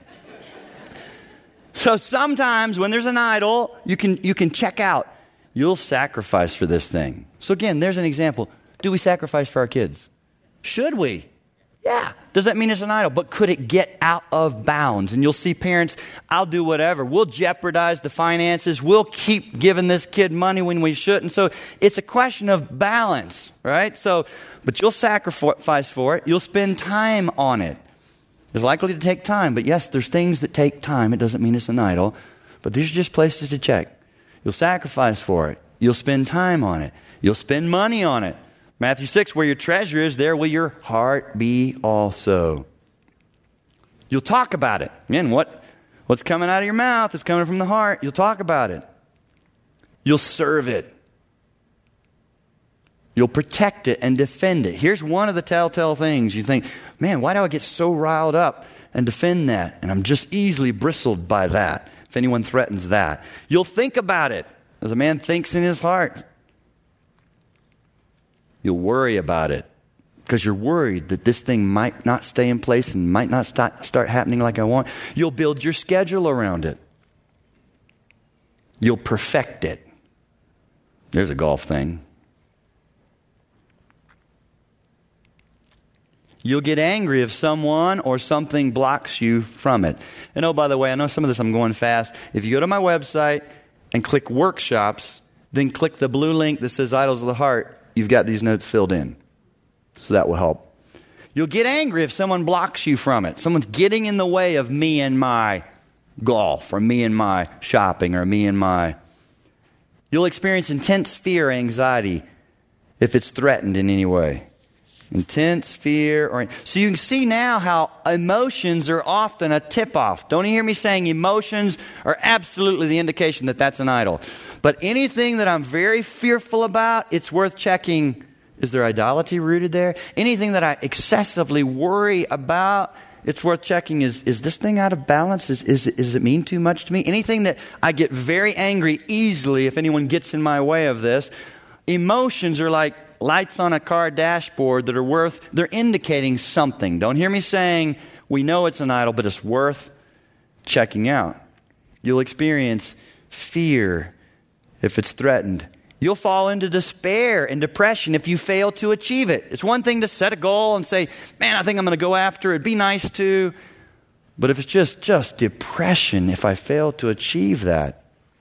So sometimes when there's an idol, you can check out. You'll sacrifice for this thing. So again, there's an example. Do we sacrifice for our kids? Should we? Yeah. Does that mean it's an idol? But could it get out of bounds? And you'll see parents, I'll do whatever. We'll jeopardize the finances. We'll keep giving this kid money when we shouldn't. So it's a question of balance, right? But you'll sacrifice for it. You'll spend time on it. It's likely to take time. But yes, there's things that take time. It doesn't mean it's an idol. But these are just places to check. You'll sacrifice for it. You'll spend time on it. You'll spend money on it. Matthew 6, where your treasure is, there will your heart be also. You'll talk about it. Again, what's coming out of your mouth is coming from the heart. You'll talk about it. You'll serve it. You'll protect it and defend it. Here's one of the telltale things. You think, man, why do I get so riled up and defend that? And I'm just easily bristled by that, if anyone threatens that. You'll think about it, as a man thinks in his heart. You'll worry about it because you're worried that this thing might not stay in place and might not start happening like I want. You'll build your schedule around it. You'll perfect it. There's a golf thing. You'll get angry if someone or something blocks you from it. And oh, by the way, I know some of this I'm going fast. If you go to my website and click workshops, then click the blue link that says Idols of the Heart, you've got these notes filled in. So that will help. You'll get angry if someone blocks you from it. Someone's getting in the way of me and my golf, or me and my shopping, or me and my... You'll experience intense fear or anxiety if it's threatened in any way. Intense fear. So you can see now how emotions are often a tip-off. Don't you hear me saying emotions are absolutely the indication that that's an idol. But anything that I'm very fearful about, it's worth checking. Is there idolatry rooted there? Anything that I excessively worry about, it's worth checking. Is this thing out of balance? Is it mean too much to me? Anything that I get very angry easily if anyone gets in my way of this. Emotions are like lights on a car dashboard that are they're indicating something. Don't hear me saying we know it's an idol, but it's worth checking out. You'll experience fear if it's threatened. You'll fall into despair and depression if you fail to achieve it. It's one thing to set a goal and say, man, I think I'm going to go after it. It'd be nice to. But if it's just depression if I fail to achieve that.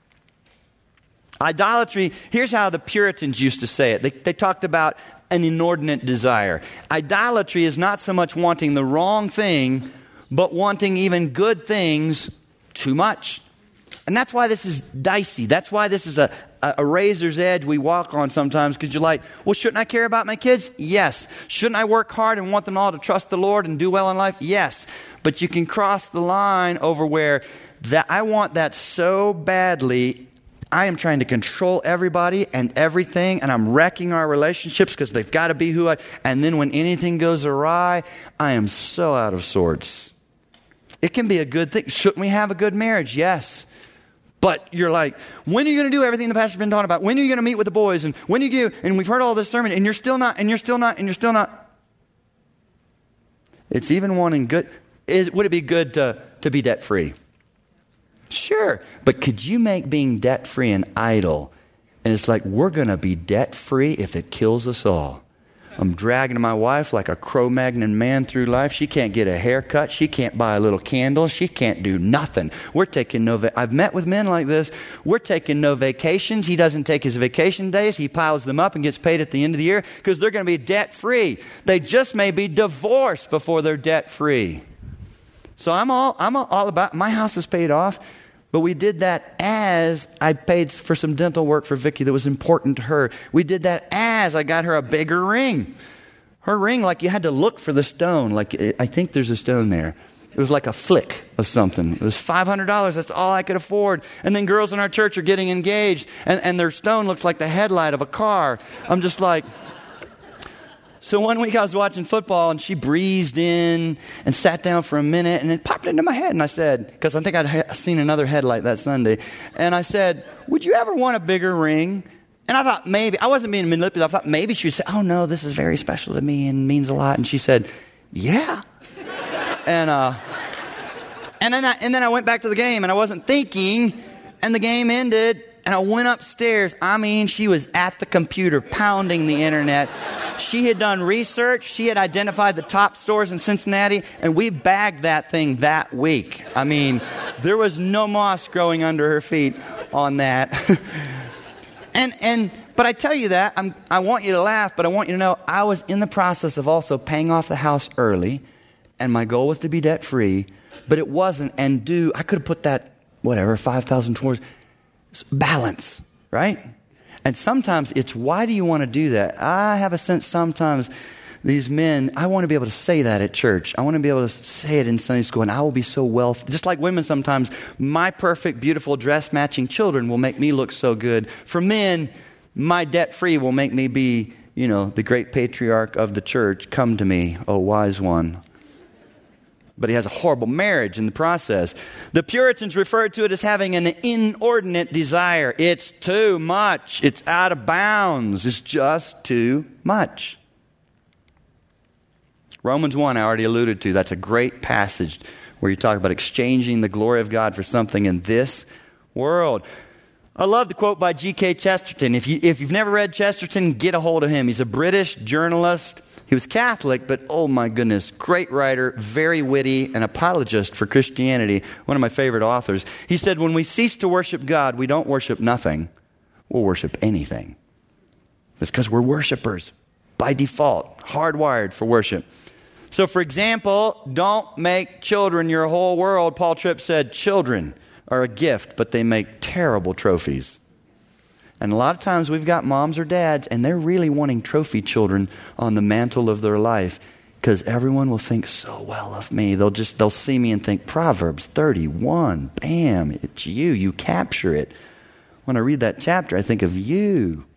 Idolatry, here's how the Puritans used to say it. They talked about an inordinate desire. Idolatry is not so much wanting the wrong thing, but wanting even good things too much. And that's why this is dicey. That's why this is a razor's edge we walk on sometimes, because you're like, well, shouldn't I care about my kids? Yes. Shouldn't I work hard and want them all to trust the Lord and do well in life? Yes. But you can cross the line over where that I want that so badly, I am trying to control everybody and everything, and I'm wrecking our relationships because they've got to be who and then when anything goes awry, I am so out of sorts. It can be a good thing. Shouldn't we have a good marriage? Yes. But you're like, when are you going to do everything the pastor's been talking about? When are you going to meet with the boys? And when do you give? And we've heard all this sermon, and you're still not, and you're still not, and you're still not. It's even wanting good. Would it be good to be debt-free? Sure. But could you make being debt-free an idol? And it's like, we're going to be debt-free if it kills us all. I'm dragging my wife like a Cro-Magnon man through life. She can't get a haircut. She can't buy a little candle. She can't do nothing. We're taking I've met with men like this. We're taking no vacations. He doesn't take his vacation days. He piles them up and gets paid at the end of the year because they're going to be debt-free. They just may be divorced before they're debt-free. So I'm all about, my house is paid off. But we did that as I paid for some dental work for Vicki that was important to her. We did that as I got her a bigger ring. Her ring, like you had to look for the stone. Like I think there's a stone there. It was like a flick of something. It was $500. That's all I could afford. And then girls in our church are getting engaged, and their stone looks like the headlight of a car. I'm just like... So one week I was watching football, and she breezed in and sat down for a minute, and it popped into my head. And I said, because I think I'd seen another headlight that Sunday, and I said, would you ever want a bigger ring? And I thought maybe, I wasn't being manipulative. I thought maybe she would say, oh no, this is very special to me and means a lot. And she said, yeah. And then I went back to the game, and I wasn't thinking, and the game ended. And I went upstairs. I mean, she was at the computer pounding the internet. She had done research. She had identified the top stores in Cincinnati, and we bagged that thing that week. I mean, there was no moss growing under her feet on that. But I tell you that, I want you to laugh, but I want you to know I was in the process of also paying off the house early, and my goal was to be debt-free, but it wasn't. And I could have put that, $5,000 towards balance, right? And sometimes it's, why do you want to do that? I have a sense sometimes these men, I want to be able to say that at church. I want to be able to say it in Sunday school, and I will be so wealthy. Just like women sometimes, my perfect, beautiful dress-matching children will make me look so good. For men, my debt-free will make me be, the great patriarch of the church. Come to me, O wise one. But he has a horrible marriage in the process. The Puritans referred to it as having an inordinate desire. It's too much. It's out of bounds. It's just too much. Romans 1, I already alluded to. That's a great passage where you talk about exchanging the glory of God for something in this world. I love the quote by G.K. Chesterton. If you've never read Chesterton, get a hold of him. He's a British journalist. He was Catholic, but oh my goodness, great writer, very witty, an apologist for Christianity, one of my favorite authors. He said, when we cease to worship God, we don't worship nothing, we'll worship anything. It's because we're worshipers by default, hardwired for worship. So for example, don't make children your whole world. Paul Tripp said, children are a gift, but they make terrible trophies. And a lot of times we've got moms or dads, and they're really wanting trophy children on the mantle of their life because everyone will think so well of me. They'll see me and think, Proverbs 31, bam, it's you. You capture it. When I read that chapter, I think of you.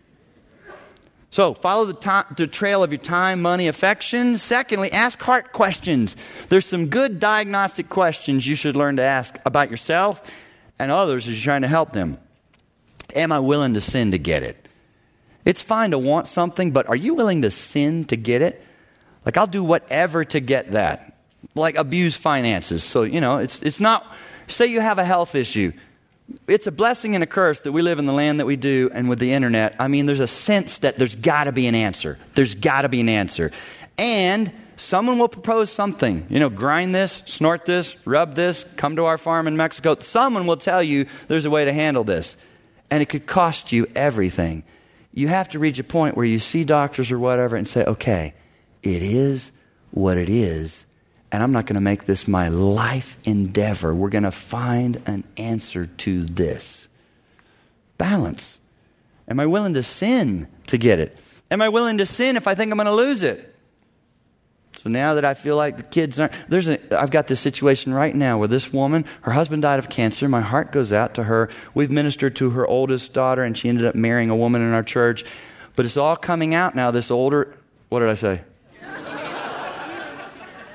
So follow the trail of your time, money, affection. Secondly, ask heart questions. There's some good diagnostic questions you should learn to ask about yourself and others as you're trying to help them. Am I willing to sin to get it? It's fine to want something, but are you willing to sin to get it? Like, I'll do whatever to get that. Like abuse finances. So, it's not, say you have a health issue. It's a blessing and a curse that we live in the land that we do, and with the internet. I mean, there's a sense that there's got to be an answer. There's got to be an answer. And someone will propose something. Grind this, snort this, rub this, come to our farm in Mexico. Someone will tell you there's a way to handle this. And it could cost you everything. You have to reach a point where you see doctors or whatever and say, okay, it is what it is, and I'm not going to make this my life endeavor. We're going to find an answer to this. Balance. Am I willing to sin to get it? Am I willing to sin if I think I'm going to lose it? So now that I feel like the kids aren't... I've got this situation right now where this woman, her husband died of cancer. My heart goes out to her. We've ministered to her oldest daughter, and she ended up marrying a woman in our church. But it's all coming out now, this older... What did I say?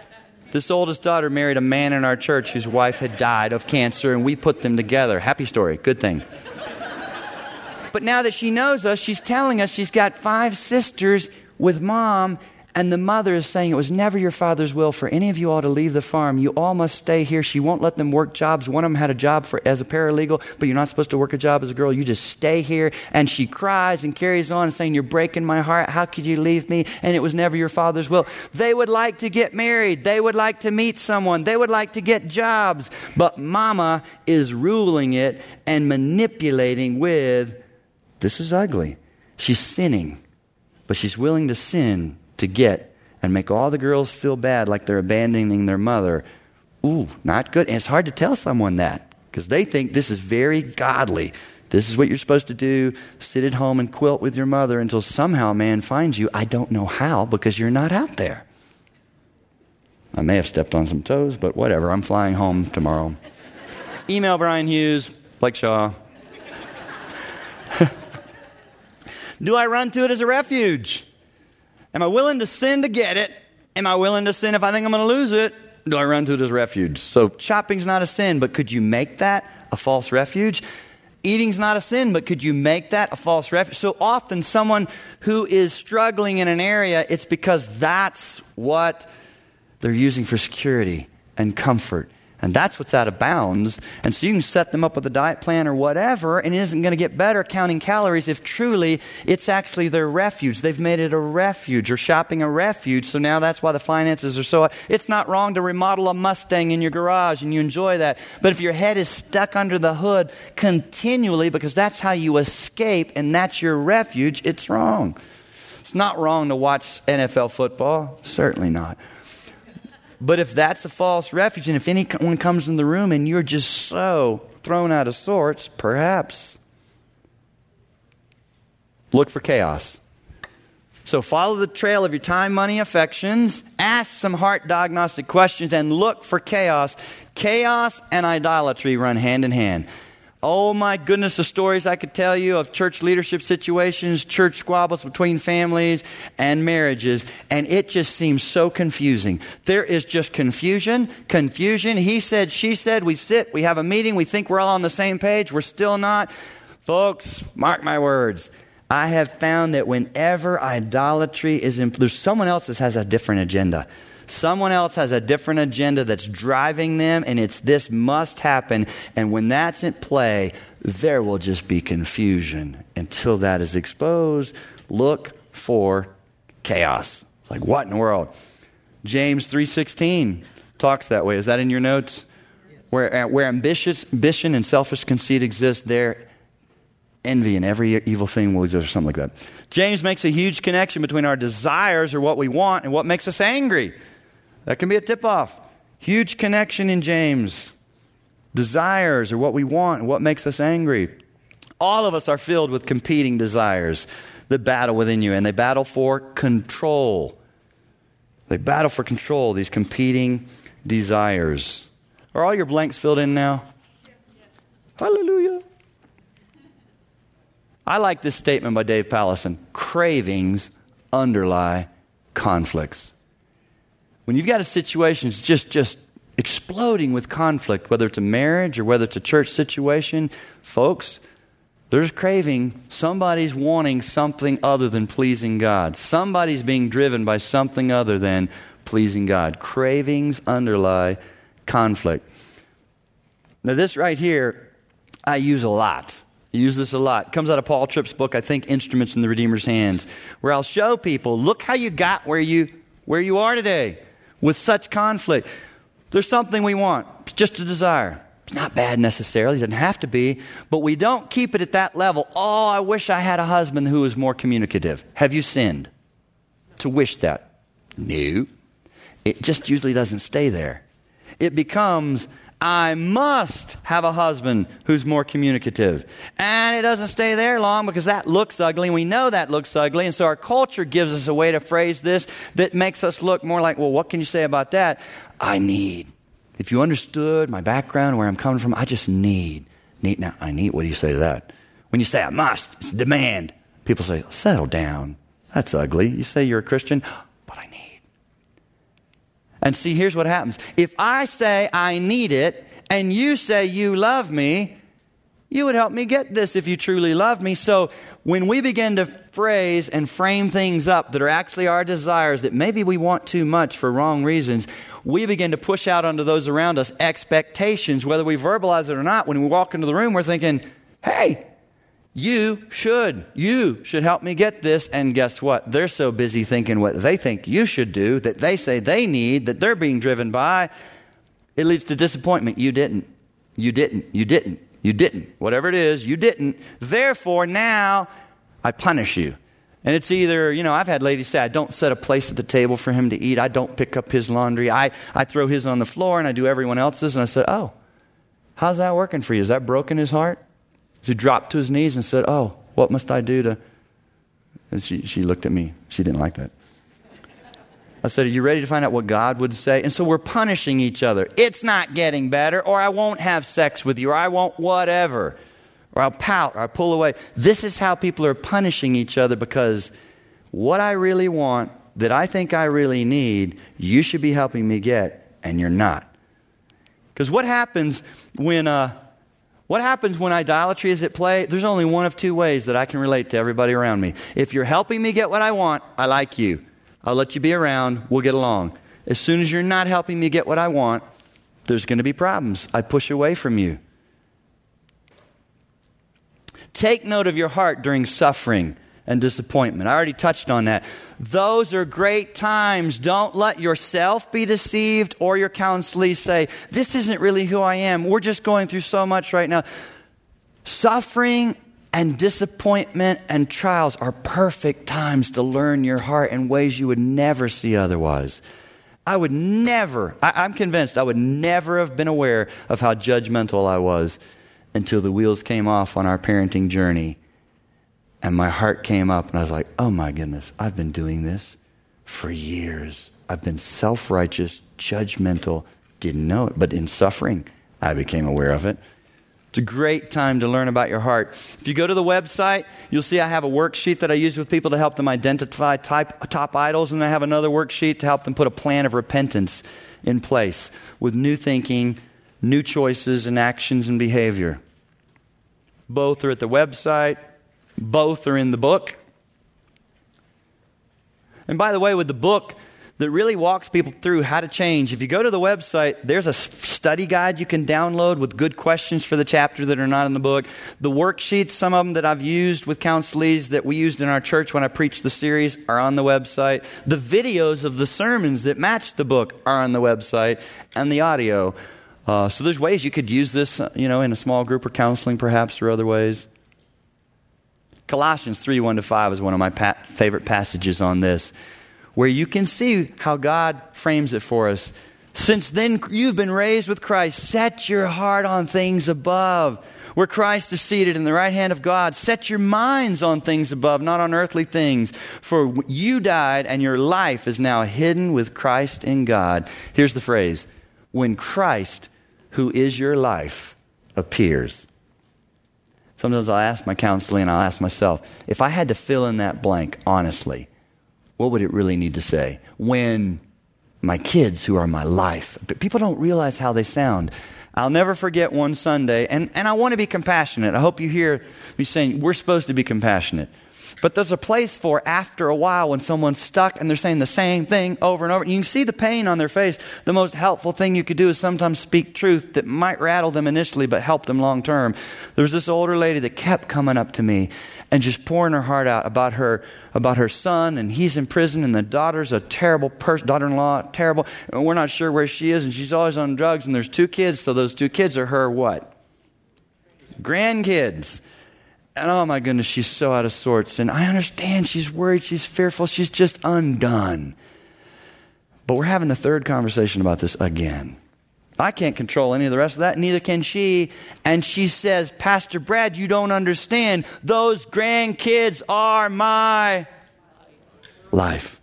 This oldest daughter married a man in our church whose wife had died of cancer, and we put them together. Happy story. Good thing. But now that she knows us, she's telling us she's got 5 sisters with mom, and the mother is saying it was never your father's will for any of you all to leave the farm. You all must stay here. She won't let them work jobs. One of them had a job as a paralegal, but you're not supposed to work a job as a girl. You just stay here. And she cries and carries on saying, you're breaking my heart. How could you leave me? And it was never your father's will. They would like to get married. They would like to meet someone. They would like to get jobs. But mama is ruling it and manipulating with, this is ugly. She's sinning, but she's willing to sin to get and make all the girls feel bad like they're abandoning their mother. Ooh, not good. And it's hard to tell someone that because they think this is very godly. This is what you're supposed to do. Sit at home and quilt with your mother until somehow a man finds you. I don't know how because you're not out there. I may have stepped on some toes, but whatever. I'm flying home tomorrow. Email Brian Hughes, Blake Shaw. Do I run to it as a refuge? Am I willing to sin to get it? Am I willing to sin if I think I'm going to lose it? Do I run to it as refuge? So shopping's not a sin, but could you make that a false refuge? Eating's not a sin, but could you make that a false refuge? So often someone who is struggling in an area, it's because that's what they're using for security and comfort. And that's what's out of bounds. And so you can set them up with a diet plan or whatever, and it isn't going to get better counting calories if truly it's actually their refuge. They've made it a refuge or shopping a refuge. So now that's why the finances are so... It's not wrong to remodel a Mustang in your garage and you enjoy that. But if your head is stuck under the hood continually because that's how you escape and that's your refuge, it's wrong. It's not wrong to watch NFL football. Certainly not. But if that's a false refuge, and if anyone comes in the room and you're just so thrown out of sorts, perhaps look for chaos. So follow the trail of your time, money, affections, ask some heart diagnostic questions, and look for chaos. Chaos and idolatry run hand in hand. Oh my goodness, the stories I could tell you of church leadership situations, church squabbles between families and marriages, and it just seems so confusing. There is just confusion. He said, she said, we sit, we have a meeting, we think we're all on the same page, we're still not. Folks, mark my words. I have found that whenever idolatry is there's someone else that has a different agenda. Someone else has a different agenda that's driving them, and it's this must happen. And when that's at play, there will just be confusion. Until that is exposed, look for chaos. Like, what in the world? James 3:16 talks that way. Is that in your notes? Where ambition and selfish conceit exist, there envy and every evil thing will exist, or something like that. James makes a huge connection between our desires or what we want and what makes us angry. That can be a tip-off. Huge connection in James. Desires are what we want and what makes us angry. All of us are filled with competing desires that battle within you, and they battle for control. They battle for control, these competing desires. Are all your blanks filled in now? Hallelujah. I like this statement by Dave Pallison. Cravings underlie conflicts. When you've got a situation that's just exploding with conflict, whether it's a marriage or whether it's a church situation, folks, there's craving. Somebody's wanting something other than pleasing God. Somebody's being driven by something other than pleasing God. Cravings underlie conflict. Now this right here, I use a lot. I use this a lot. It comes out of Paul Tripp's book, I think, Instruments in the Redeemer's Hands, where I'll show people, look how you got where you are today. With such conflict, there's something we want. It's just a desire. It's not bad necessarily. It doesn't have to be. But we don't keep it at that level. Oh, I wish I had a husband who was more communicative. Have you sinned to wish that? No. It just usually doesn't stay there. It becomes, I must have a husband who's more communicative. And it doesn't stay there long because that looks ugly. And we know that looks ugly. And so our culture gives us a way to phrase this that makes us look more like, well, what can you say about that? I need. If you understood my background, where I'm coming from, I just need. Now, I need, what do you say to that? When you say I must, it's a demand. People say, settle down. That's ugly. You say you're a Christian, but I need. And see, here's what happens. If I say I need it and you say you love me, you would help me get this if you truly love me. So when we begin to phrase and frame things up that are actually our desires that maybe we want too much for wrong reasons, we begin to push out onto those around us expectations, whether we verbalize it or not. When we walk into the room, we're thinking, hey, you should help me get this. And guess what? They're so busy thinking what they think you should do, that they say they need, that they're being driven by. It leads to disappointment. You didn't. Whatever it is, you didn't. Therefore, now I punish you. And it's either, I've had ladies say, I don't set a place at the table for him to eat. I don't pick up his laundry. I throw his on the floor and I do everyone else's. And I said, oh, how's that working for you? Has that broken his heart? He dropped to his knees and said, oh, what must I do to... And she looked at me. She didn't like that. I said, are you ready to find out what God would say? And so we're punishing each other. It's not getting better, or I won't have sex with you, or I won't whatever, or I'll pout, or I'll pull away. This is how people are punishing each other, because what I really want, that I think I really need, you should be helping me get, and you're not. Because what happens when idolatry is at play? There's only one of two ways that I can relate to everybody around me. If you're helping me get what I want, I like you. I'll let you be around. We'll get along. As soon as you're not helping me get what I want, there's going to be problems. I push away from you. Take note of your heart during suffering and disappointment. I already touched on that. Those are great times. Don't let yourself be deceived or your counselee say, this isn't really who I am. We're just going through so much right now. Suffering and disappointment and trials are perfect times to learn your heart in ways you would never see otherwise. I'm convinced I would never have been aware of how judgmental I was until the wheels came off on our parenting journey. And my heart came up and I was like, oh my goodness, I've been doing this for years. I've been self-righteous, judgmental, didn't know it. But in suffering, I became aware of it. It's a great time to learn about your heart. If you go to the website, you'll see I have a worksheet that I use with people to help them identify top idols, and I have another worksheet to help them put a plan of repentance in place with new thinking, new choices and actions and behavior. Both are at the website. Both are in the book. And by the way, with the book that really walks people through how to change, if you go to the website, there's a study guide you can download with good questions for the chapter that are not in the book. The worksheets, some of them that I've used with counselees that we used in our church when I preached the series, are on the website. The videos of the sermons that match the book are on the website, and the audio. So there's ways you could use this, in a small group or counseling perhaps, or other ways. Colossians 3:1-5 is one of my favorite passages on this, where you can see how God frames it for us. Since then you've been raised with Christ, set your heart on things above, where Christ is seated in the right hand of God. Set your minds on things above, not on earthly things. For you died, and your life is now hidden with Christ in God. Here's the phrase: when Christ, who is your life, appears. Sometimes I'll ask my counselee and I'll ask myself, if I had to fill in that blank honestly, what would it really need to say? When my kids, who are my life. But people don't realize how they sound. I'll never forget one Sunday, and I want to be compassionate. I hope you hear me saying we're supposed to be compassionate. But there's a place for after a while when someone's stuck and they're saying the same thing over and over. You can see the pain on their face. The most helpful thing you could do is sometimes speak truth that might rattle them initially but help them long term. There was this older lady that kept coming up to me and just pouring her heart out about her son, and he's in prison, and the daughter's a terrible person, daughter-in-law, terrible, and we're not sure where she is, and she's always on drugs, and there's 2 kids, so those 2 kids are her what? Grandkids. And oh my goodness, she's so out of sorts. And I understand she's worried, she's fearful, she's just undone. But we're having the 3rd conversation about this again. I can't control any of the rest of that, neither can she. And she says, Pastor Brad, you don't understand. Those grandkids are my life.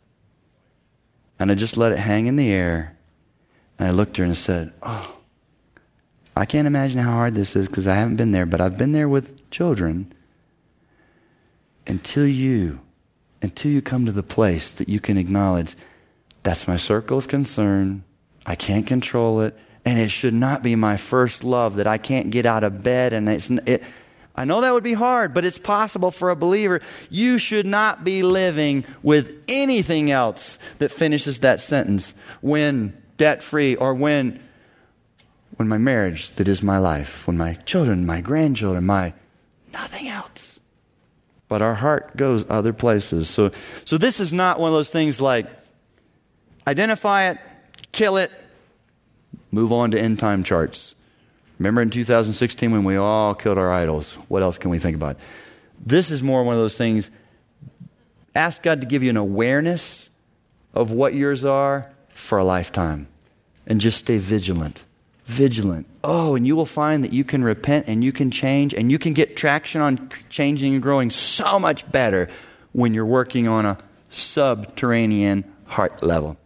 And I just let it hang in the air. And I looked at her and said, oh, I can't imagine how hard this is because I haven't been there, but I've been there with children. Until you come to the place that you can acknowledge, That's my circle of concern. I can't control it. And it should not be my first love that I can't get out of bed. And I know that would be hard, but it's possible for a believer. You should not be living with anything else that finishes that sentence. When debt-free, or when my marriage that is my life, when my children, my grandchildren, nothing else. But our heart goes other places. So this is not one of those things like identify it, kill it, move on to end time charts. Remember in 2016 when we all killed our idols? What else can we think about? This is more one of those things. Ask God to give you an awareness of what yours are for a lifetime. And just stay vigilant. Vigilant. Oh, and you will find that you can repent and you can change and you can get traction on changing and growing so much better when you're working on a subterranean heart level.